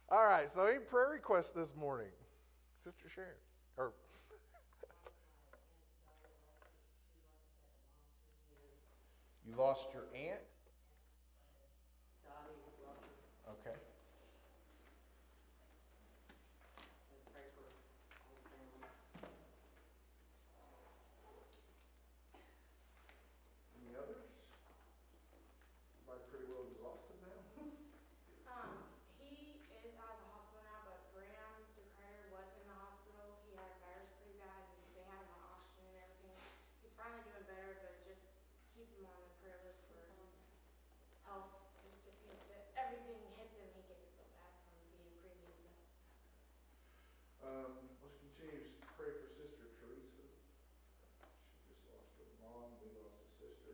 All right, so any prayer requests this morning? Sister Sharon. Or you lost your aunt? Okay. Any others? Everybody pretty well exhausted now? He is out of the hospital now, but Graham DeCryer was in the hospital. He had a virus pretty bad, and they had him on oxygen and everything. He's finally doing better, but just keep him on the prayer list for health. He just seems that everything hits him, he gets it so bad from being previous. Let's continue to pray for Sister Teresa. She just lost her mom. We lost a sister.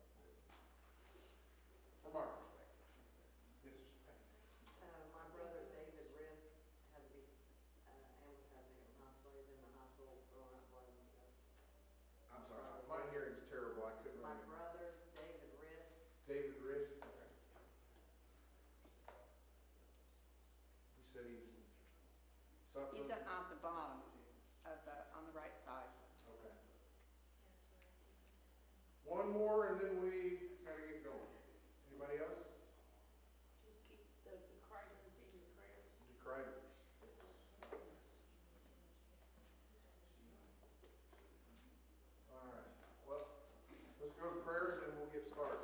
From our perspective. Yes, Sister Patty. My brother David Risk had to be, ambulance had to take him to the hospital. He's in the hospital throwing up blood and stuff. I'm sorry, my hearing's terrible. I couldn't My remember. brother David Risk. David Risk. Okay. You said he's suffering? He's at the bottom of on the right side. Okay. One more and then we gotta get going. Anybody else? Just keep the Crider in your prayers. The Criders. All right. Well, let's go to prayer and then we'll get started.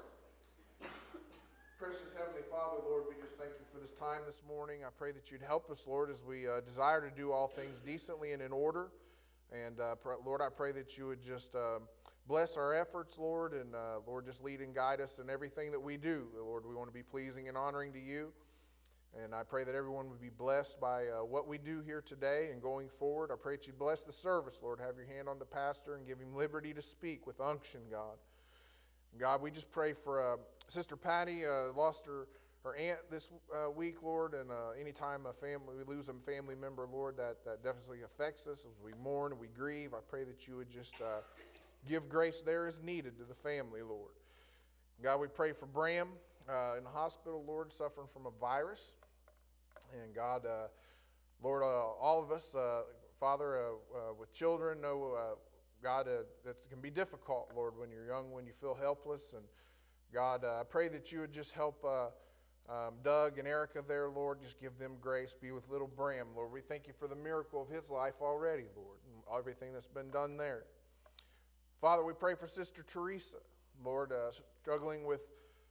Precious Heavenly Father, Lord, we just thank you for this time this morning. I pray that you'd help us, Lord, as we desire to do all things decently and in order. And Lord, I pray that you would just bless our efforts, Lord, and Lord, just lead and guide us in everything that we do. Lord, we want to be pleasing and honoring to you. And I pray that everyone would be blessed by what we do here today and going forward. I pray that you bless the service, Lord. Have your hand on the pastor and give him liberty to speak with unction, God. God, we just pray for Sister Patty, lost her aunt this week, Lord, and anytime we lose a family member, Lord, that definitely affects us as we mourn and we grieve. I pray that you would just give grace there as needed to the family, Lord. God, we pray for Bram in the hospital, Lord, suffering from a virus. And God, Lord, all of us, Father, with children, know, God, that can be difficult, Lord, when you're young, when you feel helpless. And God, I pray that you would just help Doug and Erica there, Lord. Just give them grace. Be with little Bram, Lord. We thank you for the miracle of his life already, Lord, and everything that's been done there. Father, we pray for Sister Teresa, Lord, struggling with,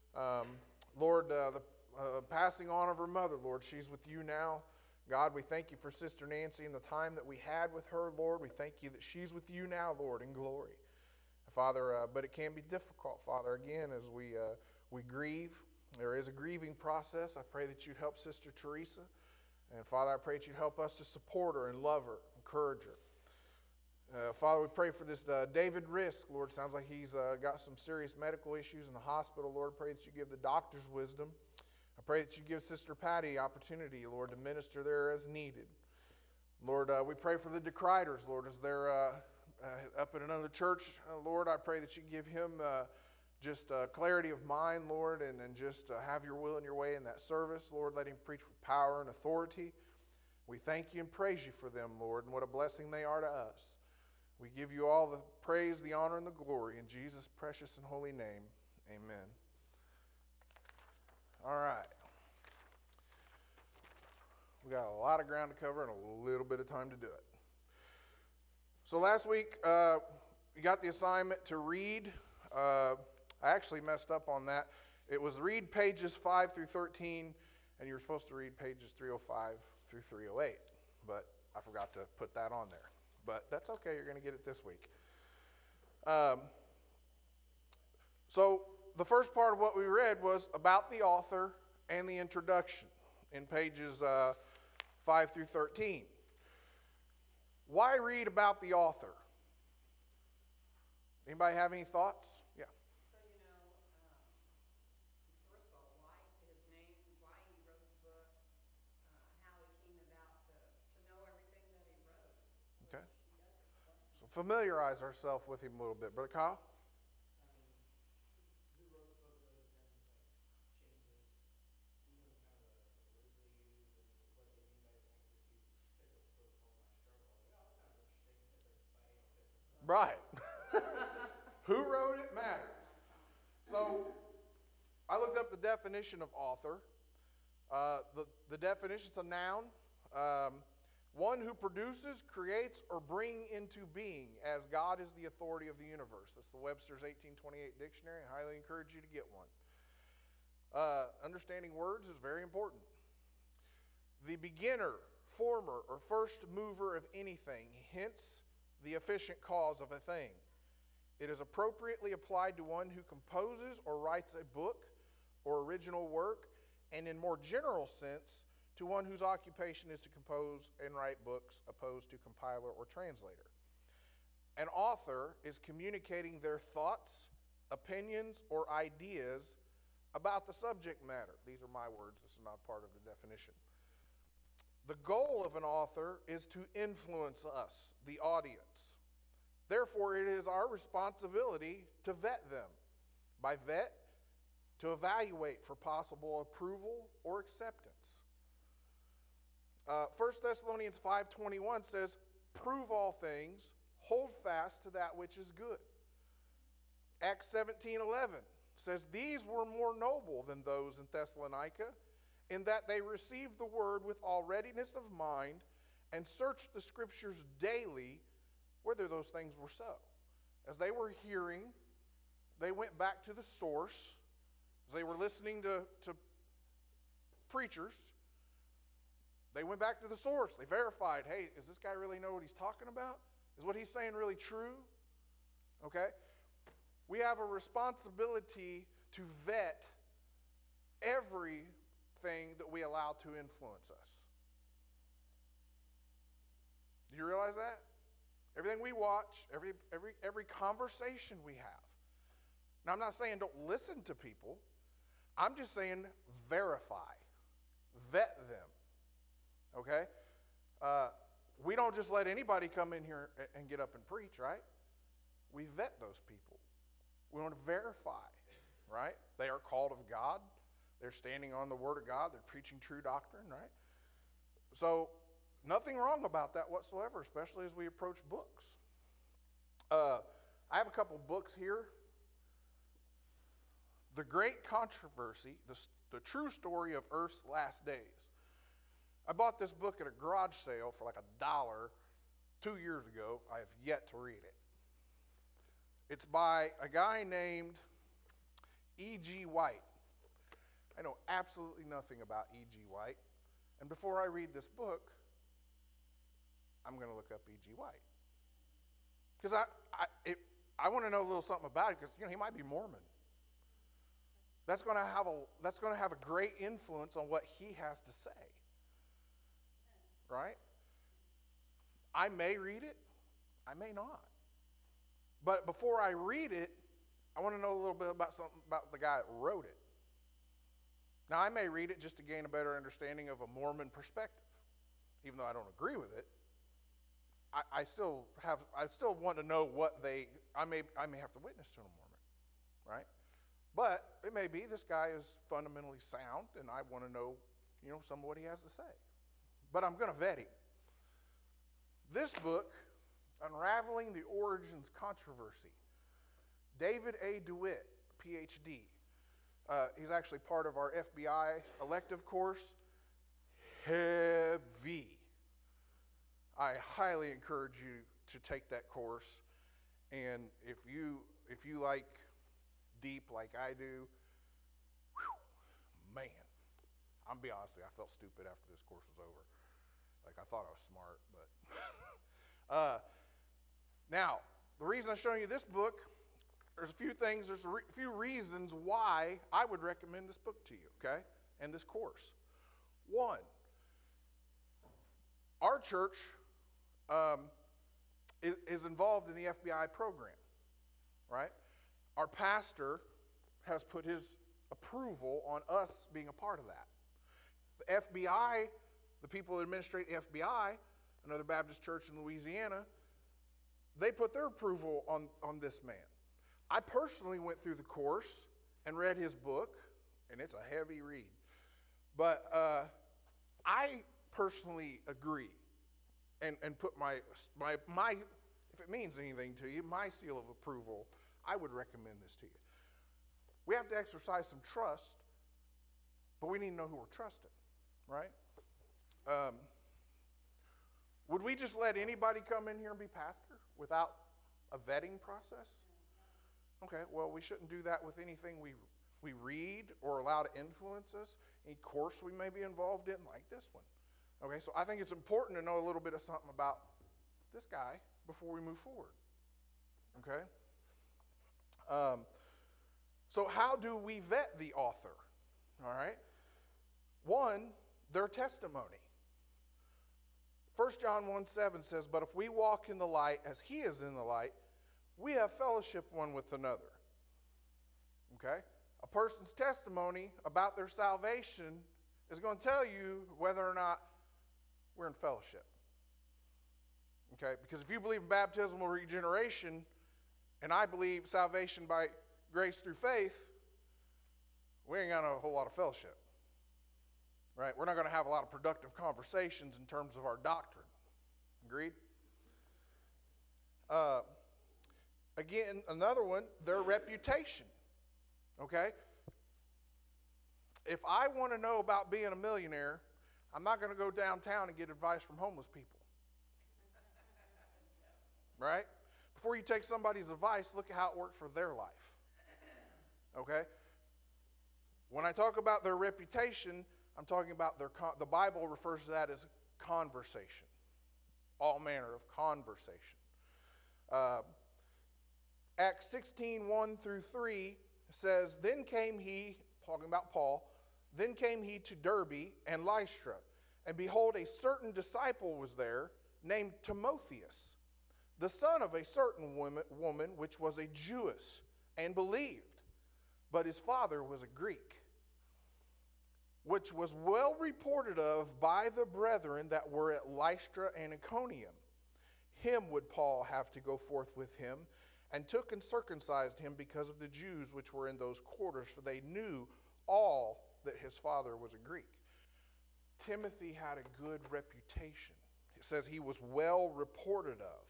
Lord, the passing on of her mother, Lord. She's with you now. God, we thank you for Sister Nancy and the time that we had with her, Lord. We thank you that she's with you now, Lord, in glory. Father, but it can be difficult, Father, again, as we grieve. There is a grieving process. I pray that you'd help Sister Teresa. And Father, I pray that you'd help us to support her and love her, encourage her. Father, we pray for this David Risk, Lord. Sounds like he's got some serious medical issues in the hospital, Lord. Pray that you give the doctors wisdom. I pray that you give Sister Patty opportunity, Lord, to minister there as needed. Lord, we pray for the DeCriders, Lord, as they're up at another church. Lord, I pray that you give him just clarity of mind, Lord, and just have your will and your way in that service. Lord, let him preach with power and authority. We thank you and praise you for them, Lord, and what a blessing they are to us. We give you all the praise, the honor, and the glory in Jesus' precious and holy name. Amen. All right. We got a lot of ground to cover and a little bit of time to do it. So last week, we got the assignment to read. I actually messed up on that. It was read pages 5 through 13, and you were supposed to read pages 305 through 308. But I forgot to put that on there. But that's okay. You're going to get it this week. So the first part of what we read was about the author and the introduction in pages 5 through 13. Why read about the author? Anybody have any thoughts? Yeah. So, first of all, why his name, why he wrote the book, how he came about to know everything that he wrote. Okay. So familiarize ourselves with him a little bit. Brother Kyle? Right. Who wrote it matters. So I looked up the definition of author. The definition is a noun. One who produces, creates, or bring into being, as God is the authority of the universe. That's the Webster's 1828 dictionary. I highly encourage you to get one. Understanding words is very important. The beginner, former, or first mover of anything, hence the efficient cause of a thing. It is appropriately applied to one who composes or writes a book or original work, and in more general sense, to one whose occupation is to compose and write books, opposed to compiler or translator. An author is communicating their thoughts, opinions, or ideas about the subject matter. These are my words. This is not part of the definition. The goal of an author is to influence us, the audience. Therefore, it is our responsibility to vet them. By vet, to evaluate for possible approval or acceptance. 1 Thessalonians 5:21 says, prove all things, hold fast to that which is good. Acts 17:11 says, these were more noble than those in Thessalonica, in that they received the word with all readiness of mind and searched the scriptures daily whether those things were so. As they were hearing, they went back to the source. As they were listening to preachers, they went back to the source. They verified, hey, does this guy really know what he's talking about? Is what he's saying really true? Okay? We have a responsibility to vet everything that we allow to influence us. Do you realize that? Everything we watch, every conversation we have. Now, I'm not saying don't listen to people. I'm just saying verify. Vet them. Okay? We don't just let anybody come in here and get up and preach, right? We vet those people. We want to verify, right? They are called of God. They're standing on the Word of God. They're preaching true doctrine, right? So, nothing wrong about that whatsoever, especially as we approach books. I have a couple books here. The Great Controversy, the True Story of Earth's Last Days. I bought this book at a garage sale for like $1 2 years ago. I have yet to read it. It's by a guy named E.G. White. I know absolutely nothing about E.G. White. And before I read this book, I'm going to look up E.G. White. Because I want to know a little something about it, because he might be Mormon. That's going to have a great influence on what he has to say. Right? I may read it, I may not. But before I read it, I want to know a little bit about something about the guy that wrote it. Now, I may read it just to gain a better understanding of a Mormon perspective, even though I don't agree with it. I still want to know what I may have to witness to a Mormon, right? But it may be this guy is fundamentally sound, and I want to know, some of what he has to say. But I'm going to vet him. This book, Unraveling the Origins Controversy, David A. DeWitt, Ph.D. He's actually part of our FBI elective course. Heavy. I highly encourage you to take that course. And if you like deep like I do, man, I'm gonna be honest with you, I felt stupid after this course was over. Like, I thought I was smart, but now, the reason I'm showing you this book, there's a few things, there's a few reasons why I would recommend this book to you, okay, and this course. One, our church is involved in the FBI program, right? Our pastor has put his approval on us being a part of that. The FBI, the people that administrate the FBI, another Baptist church in Louisiana, they put their approval on this man. I personally went through the course and read his book, and it's a heavy read. But I personally agree and put my if if it means anything to you, my seal of approval, I would recommend this to you. We have to exercise some trust, but we need to know who we're trusting, right? Would we just let anybody come in here and be pastor without a vetting process? Okay, well, we shouldn't do that with anything we read or allow to influence us, any course we may be involved in, like this one. Okay, so I think it's important to know a little bit of something about this guy before we move forward. Okay? So how do we vet the author? All right? One, their testimony. 1 John 1:7 says, "But if we walk in the light as he is in the light, we have fellowship one with another." Okay? A person's testimony about their salvation is going to tell you whether or not we're in fellowship. Okay? Because if you believe in baptismal regeneration, and I believe salvation by grace through faith, we ain't got a whole lot of fellowship. Right? We're not going to have a lot of productive conversations in terms of our doctrine. Agreed? Again, another one, their reputation. Okay? If I want to know about being a millionaire, I'm not going to go downtown and get advice from homeless people. Right? Before you take somebody's advice, look at how it worked for their life. Okay? When I talk about their reputation, I'm talking about the Bible refers to that as conversation. All manner of conversation. Acts 16:1-3 says, "Then came he," talking about Paul, "then came he to Derbe and Lystra, and behold, a certain disciple was there, named Timotheus, the son of a certain woman which was a Jewess, and believed, but his father was a Greek, which was well reported of by the brethren that were at Lystra and Iconium. Him would Paul have to go forth with him, and took and circumcised him because of the Jews which were in those quarters, for they knew all that his father was a Greek." Timothy had a good reputation. It says he was well reported of.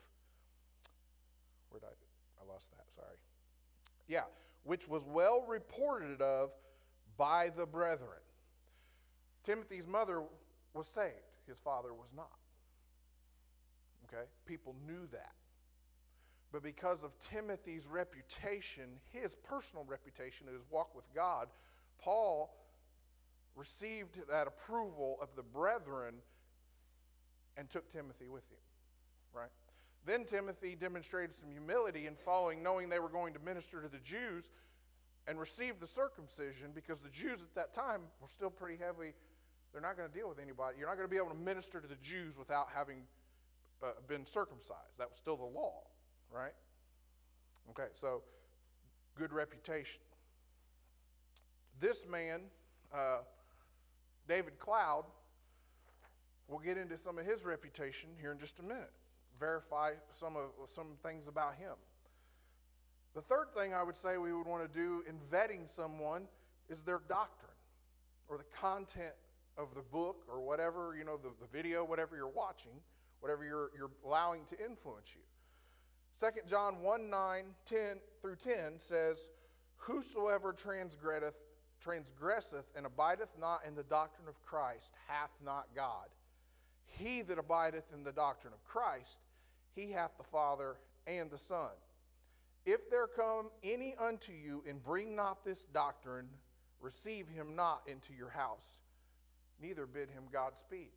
I lost that, sorry. Yeah, which was well reported of by the brethren. Timothy's mother was saved. His father was not. Okay? People knew that. But because of Timothy's reputation, his personal reputation, his walk with God, Paul received that approval of the brethren and took Timothy with him. Right? Then Timothy demonstrated some humility in following, knowing they were going to minister to the Jews, and received the circumcision, because the Jews at that time were still pretty heavy. They're not going to deal with anybody. You're not going to be able to minister to the Jews without having been circumcised. That was still the law, right? Okay, so good reputation. This man, David Cloud, we'll get into some of his reputation here in just a minute. Verify some things about him. The third thing I would say we would want to do in vetting someone is their doctrine, or the content of the book, or whatever, the video, whatever you're watching, whatever you're allowing to influence you. 2 John 1:9-10 says, "Whosoever transgresseth and abideth not in the doctrine of Christ hath not God. He that abideth in the doctrine of Christ, he hath the Father and the Son. If there come any unto you and bring not this doctrine, receive him not into your house, neither bid him Godspeed."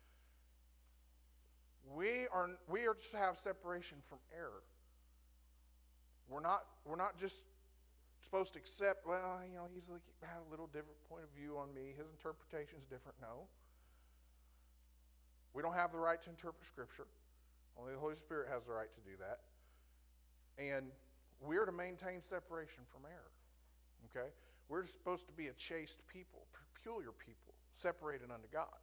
We are to have separation from error. We're not just supposed to accept, he's had a little different point of view on me. His interpretation is different. No. We don't have the right to interpret Scripture. Only the Holy Spirit has the right to do that. And we're to maintain separation from error. Okay? We're supposed to be a chaste people, peculiar people, separated unto God.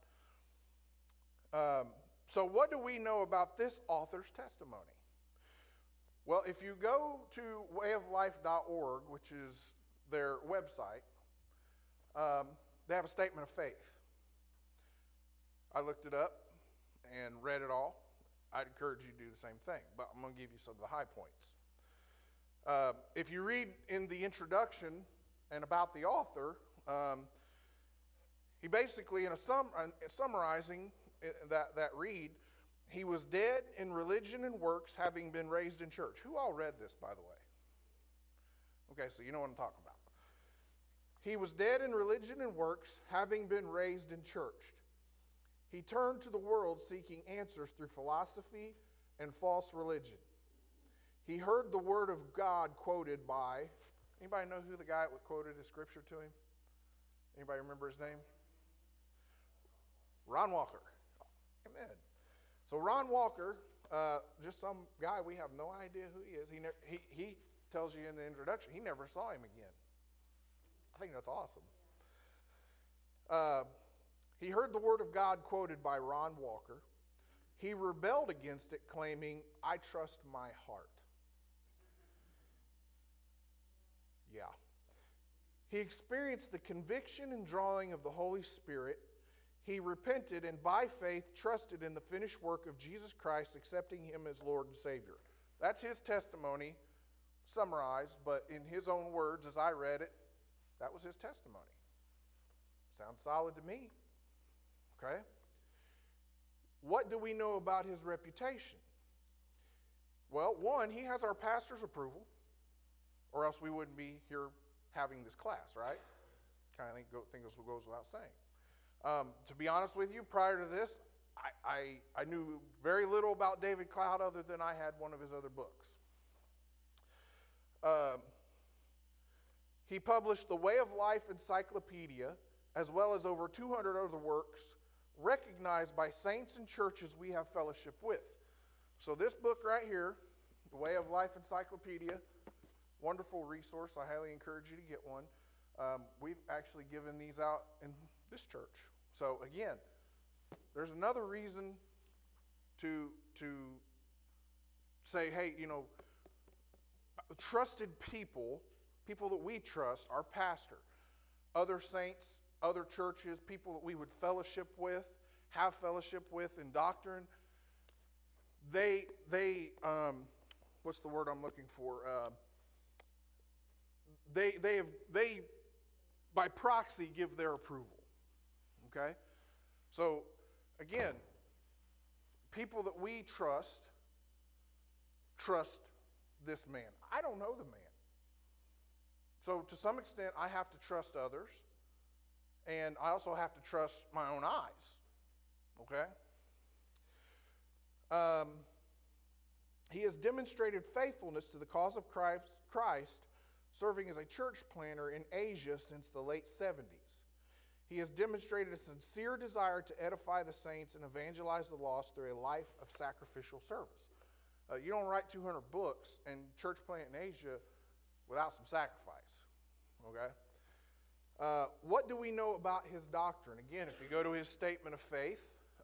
So what do we know about this author's testimony? Well, if you go to wayoflife.org, which is their website, they have a statement of faith. I looked it up and read it all. I'd encourage you to do the same thing, but I'm going to give you some of the high points. If you read in the introduction and about the author, he basically, summarizing that read, he was dead in religion and works, having been raised in church. Who all read this, by the way? Okay, so you know what I'm talking about. He was dead in religion and works, having been raised in church. He turned to the world seeking answers through philosophy and false religion. He heard the word of God quoted by, anybody know who the guy that quoted his scripture to him? Anybody remember his name? Ron Walker. Amen. So Ron Walker, just some guy, we have no idea who he is. He tells you in the introduction, he never saw him again. I think that's awesome. He heard the word of God quoted by Ron Walker. He rebelled against it, claiming, "I trust my heart." Yeah. He experienced the conviction and drawing of the Holy Spirit. He repented and by faith trusted in the finished work of Jesus Christ, accepting him as Lord and Savior. That's his testimony, summarized, but in his own words, as I read it, that was his testimony. Sounds solid to me. Okay? What do we know about his reputation? Well, one, he has our pastor's approval, or else we wouldn't be here having this class, right? Kind of think this goes without saying. To be honest with you, prior to this, I knew very little about David Cloud other than I had one of his other books. He published the Way of Life Encyclopedia, as well as over 200 other works recognized by saints and churches we have fellowship with. So this book right here, The Way of Life Encyclopedia, wonderful resource. I highly encourage you to get one. We've actually given these out in this church. So again, there's another reason to say, hey, trusted people that we trust, our pastor, other saints, other churches, people that we would fellowship with, have fellowship with in doctrine, they what's the word I'm looking for? They by proxy give their approval. Okay? So again, people that we trust this man. I don't know the man. So to some extent, I have to trust others, and I also have to trust my own eyes. Okay? He has demonstrated faithfulness to the cause of Christ, serving as a church planter in Asia since the late 70s. He has demonstrated a sincere desire to edify the saints and evangelize the lost through a life of sacrificial service. You don't write 200 books and church plant in Asia without some sacrifice. Okay? What do we know about his doctrine? Again, if you go to his statement of faith,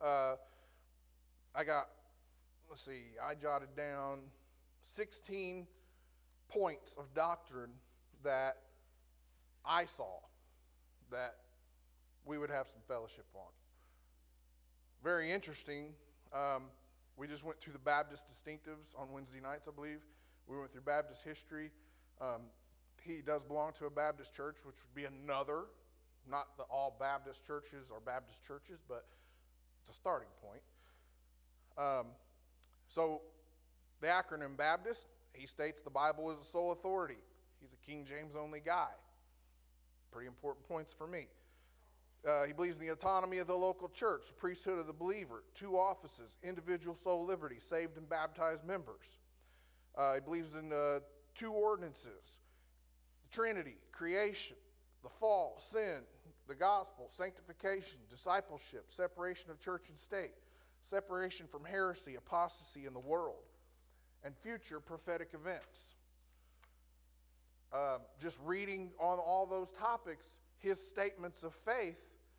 I jotted down 16 points of doctrine that I saw that we would have some fellowship on. Very interesting. We just went through the Baptist distinctives on Wednesday nights, I believe. We went through Baptist history. He does belong to a Baptist church, which would be another, not the all Baptist churches are Baptist churches, but it's a starting point. So the acronym Baptist, he states the Bible is the sole authority. He's a King James only guy. Pretty important points for me. He believes in the autonomy of the local church, the priesthood of the believer, 2 offices, individual soul liberty, saved and baptized members. He believes in 2 ordinances, the Trinity, creation, the fall, sin, the gospel, sanctification, discipleship, separation of church and state, separation from heresy, apostasy in the world, and future prophetic events. Just reading on all those topics, his statements of faith,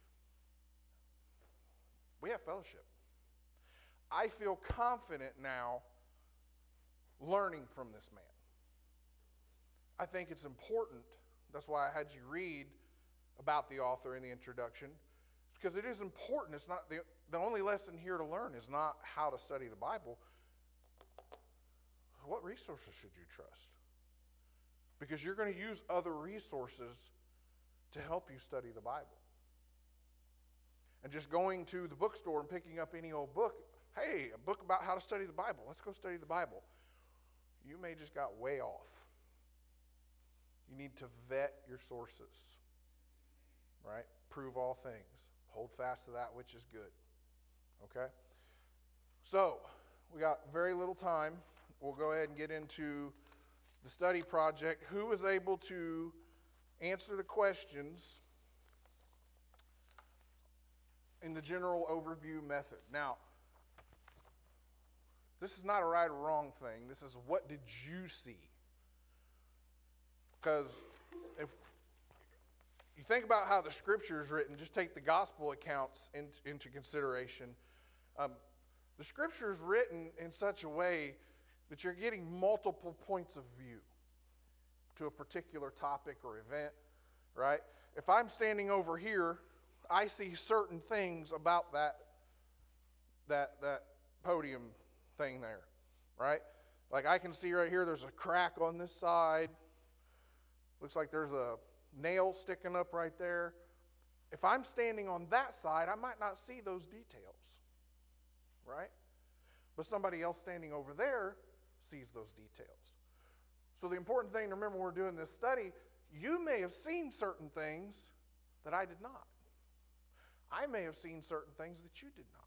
we have fellowship. I feel confident now learning from this man. I think it's important. That's why I had you read about the author in the introduction, because it is important. It's not the only lesson here to learn is not how to study the Bible. What resources should you trust? Because you're going to use other resources to help you study the Bible. And just going to the bookstore and picking up any old book, hey, a book about how to study the Bible, let's go study the Bible. You may just got way off. You need to vet your sources, right? Prove all things. Hold fast to that which is good, okay? So, we got very little time. We'll go ahead and get into the study project. Who was able to answer the questions in the general overview method? Now, this is not a right or wrong thing. This is what did you see? Because if you think about how the Scripture is written, just take the gospel accounts into consideration. The Scripture is written in such a way that you're getting multiple points of view to a particular topic or event, right? If I'm standing over here, I see certain things about that podium thing there, right? Like I can see right here, there's a crack on this side. Looks like there's a nail sticking up right there. If I'm standing on that side, I might not see those details, right? But somebody else standing over there sees those details. So the important thing to remember when we're doing this study, you may have seen certain things that I did not. I may have seen certain things that you did not.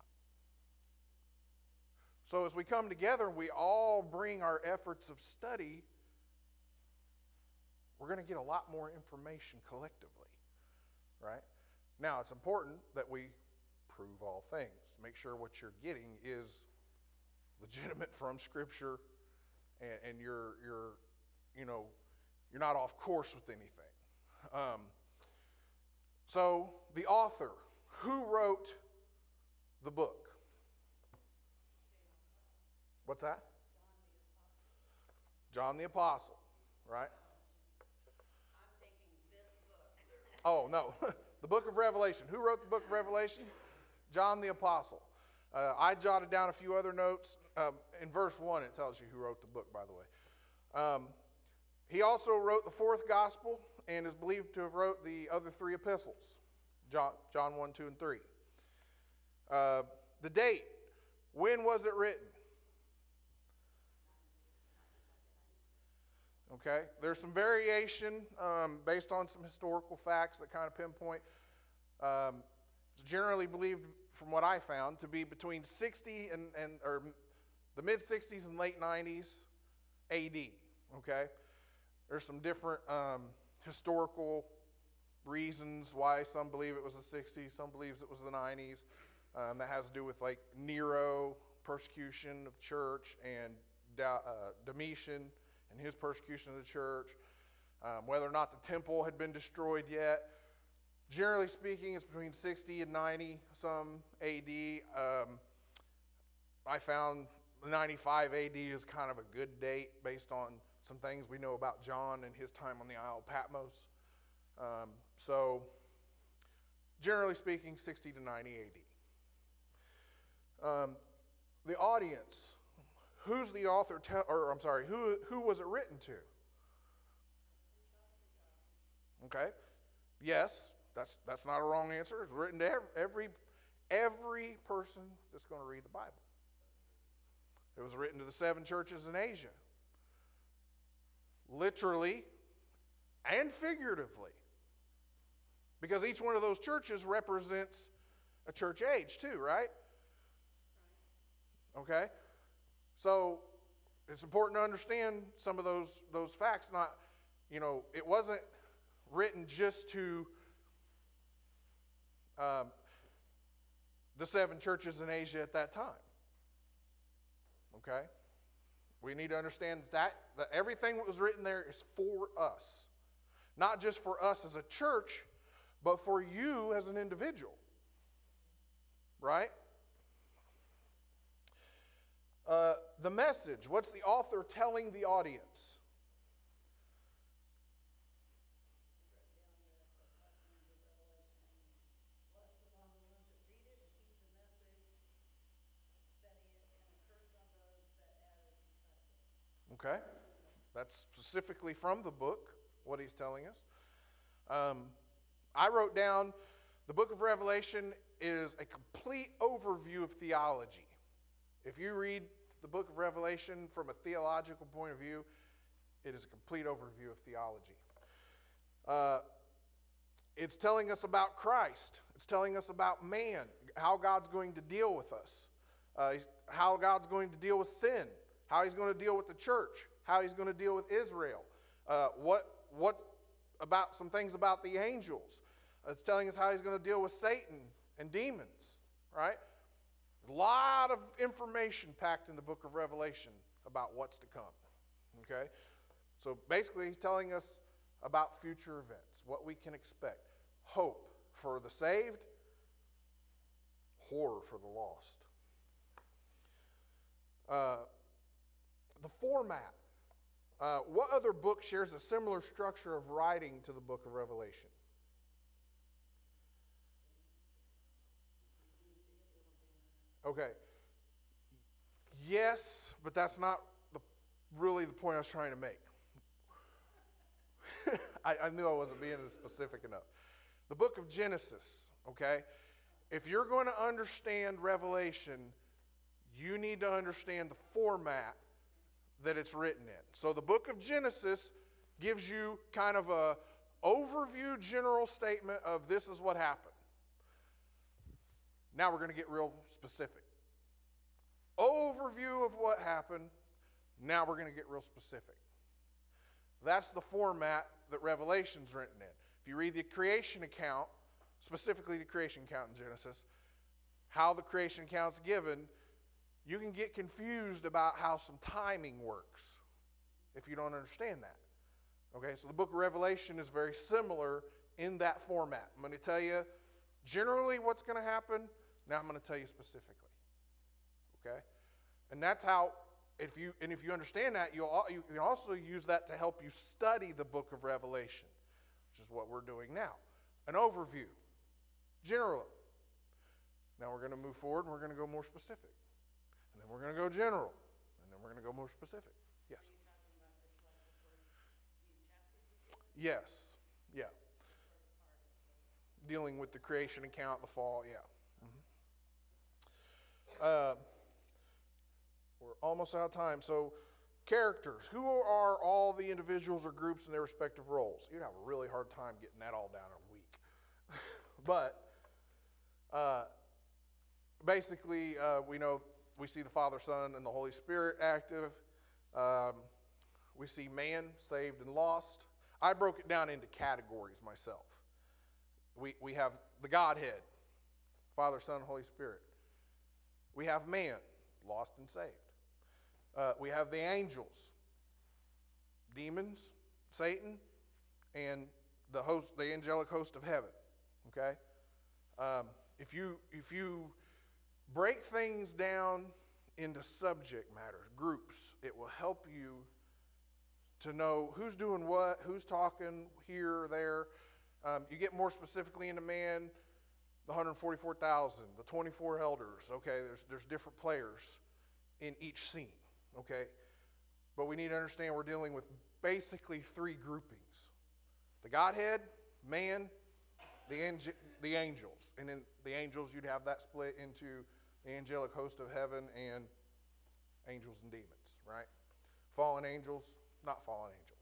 So as we come together and we all bring our efforts of study, we're going to get a lot more information collectively, right? Now, it's important that we prove all things. Make sure what you're getting is legitimate from Scripture, and you're not off course with anything. So, the author, who wrote the book? What's that? John the Apostle, right? I'm thinking this book. Oh, no. The book of Revelation. Who wrote the book of Revelation? John the Apostle. I jotted down a few other notes. In verse 1, it tells you who wrote the book, by the way. He also wrote the fourth gospel and is believed to have wrote the other three epistles. John 1, 2, and 3. The date. When was it written? Okay, there's some variation based on some historical facts that kind of pinpoint. It's generally believed, from what I found, to be between 60 or the mid 60s and late 90s AD. Okay, there's some different historical reasons why some believe it was the 60s, some believes it was the 90s. That has to do with like Nero, persecution of the church, and Domitian and his persecution of the church, whether or not the temple had been destroyed yet. Generally speaking, it's between 60 and 90 some AD. I found 95 AD is kind of a good date based on some things we know about John and his time on the Isle of Patmos. So, generally speaking, 60 to 90 AD. The audience. Who's the author, who was it written to? Okay. Yes, that's not a wrong answer. It's written to every person that's going to read the Bible. It was written to the 7 churches in Asia. Literally and figuratively. Because each one of those churches represents a church age too, right? Okay? So it's important to understand some of those facts. Not, it wasn't written just to the 7 churches in Asia at that time. Okay? We need to understand that everything that was written there is for us. Not just for us as a church, but for you as an individual. Right? The message. What's the author telling the audience? Okay? That's specifically from the book, what he's telling us. I wrote down the book of Revelation is a complete overview of theology. If you read the book of Revelation from a theological point of view, it is a complete overview of theology. It's telling us about Christ. It's telling us about man, how God's going to deal with us, how God's going to deal with sin, how he's going to deal with the church, how he's going to deal with Israel, what about some things about the angels. It's telling us how he's going to deal with Satan and demons, right? A lot of information packed in the book of Revelation about what's to come, okay? So basically he's telling us about future events, what we can expect. Hope for the saved, horror for the lost. The format. What other book shares a similar structure of writing to the book of Revelation? Okay. Yes, but that's not really the point I was trying to make. I knew I wasn't being specific enough. The book of Genesis, okay? If you're going to understand Revelation, you need to understand the format that it's written in. So the book of Genesis gives you kind of a overview general statement of this is what happened. Now we're going to get real specific. Overview of what happened. Now we're going to get real specific. That's the format that Revelation's written in. If you read the creation account, specifically the creation account in Genesis, how the creation account's given, you can get confused about how some timing works if you don't understand that. Okay, so the book of Revelation is very similar in that format. I'm going to tell you generally what's going to happen. Now I'm going to tell you specifically. Okay? And that's how, if you understand that, you can also use that to help you study the book of Revelation, which is what we're doing now. An overview, generally. Now we're going to move forward and we're going to go more specific. And then we're going to go general. And then we're going to go more specific. Yes. Yes. Yeah. Dealing with the creation account, the fall, yeah. We're almost out of time. So, characters. Who are all the individuals or groups in their respective roles? You'd have a really hard time getting that all down in a week. But, basically, we see the Father, Son, and the Holy Spirit active. We see man saved and lost. I broke it down into categories myself. We have the Godhead, Father, Son, Holy Spirit. We have man, lost and saved. We have the angels, demons, Satan, and the angelic host of heaven. Okay? If you break things down into subject matters, groups, it will help you to know who's doing what, who's talking here or there. You get more specifically into man, the 144,000, the 24 elders. Okay, there's different players in each scene. Okay, but we need to understand we're dealing with basically three groupings: the Godhead, man, the angels, and in the angels you'd have that split into the angelic host of heaven and angels and demons. Right? Fallen angels, not fallen angels.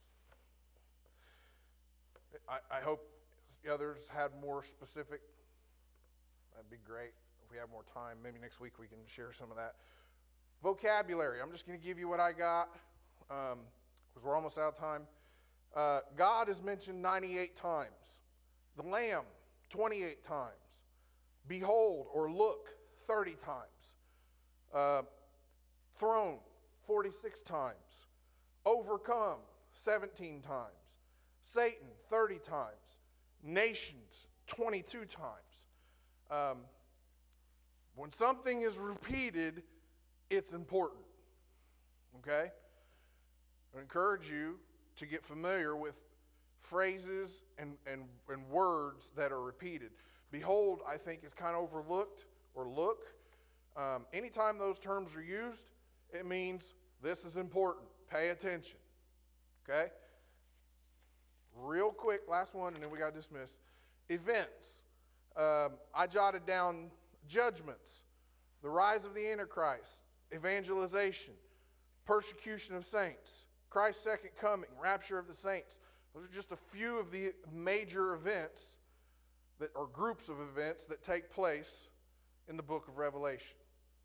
I hope the others had more specific. That'd be great if we have more time. Maybe next week we can share some of that. Vocabulary. I'm just going to give you what I got because we're almost out of time. God is mentioned 98 times. The Lamb, 28 times. Behold or look, 30 times. Throne, 46 times. Overcome, 17 times. Satan, 30 times. Nations, 22 times. When something is repeated, it's important. Okay? I encourage you to get familiar with phrases and words that are repeated. Behold, I think, is kind of overlooked, or look. Anytime those terms are used, it means this is important. pay attention. Okay? Real quick, last one, and then we got to dismiss. Events. I jotted down judgments, the rise of the Antichrist, evangelization, persecution of saints, Christ's second coming, rapture of the saints. Those are just a few of the major events that or groups of events that take place in the book of Revelation.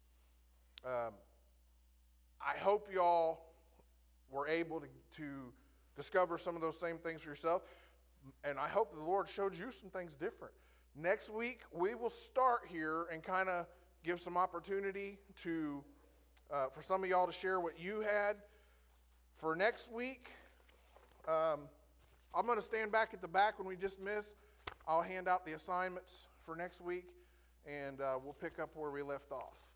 I hope y'all were able to discover some of those same things for yourself, and I hope the Lord showed you some things different. Next week, we will start here and kind of give some opportunity to for some of y'all to share what you had. For next week, I'm going to stand back at the back when we dismiss. I'll hand out the assignments for next week, and we'll pick up where we left off.